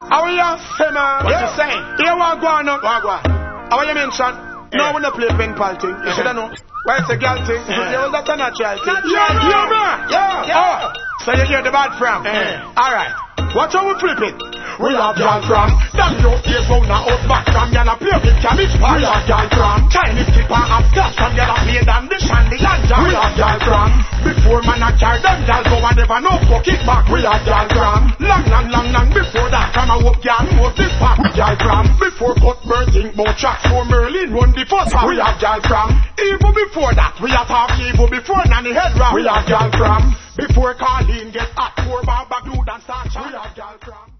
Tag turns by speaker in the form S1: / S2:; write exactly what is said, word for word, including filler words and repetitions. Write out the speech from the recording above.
S1: How are you? Hey man.
S2: What you saying?
S1: Here what go on up.
S2: What go on?
S1: How you mention? No, we don't play pen pal thing. You shoulda know. Why it's a girl thing? There was that a natural thing.
S2: Yeah,
S1: yeah, man. Yeah, yeah. So you hear the bad from? Alright. Watch how we flip it. We have y'all from Damn your ears round a out back from y'all a play with cabbage pie. We have y'all from Chinese skipper and scotch from y'all a play than the shandy lantern. We have y'all from Before man a car them y'all go and never know go kick back. We have y'all from Long, long, long, long before that from a whoop y'all most this pack. We y'all from Before Cuthbert think bout tracks for Merlin run the first pack. We have y'all from Even before that we have talk evil before Nanny head round. We have y'all from Before Colleen get hot for Baba Glue and start chat. We have y'all from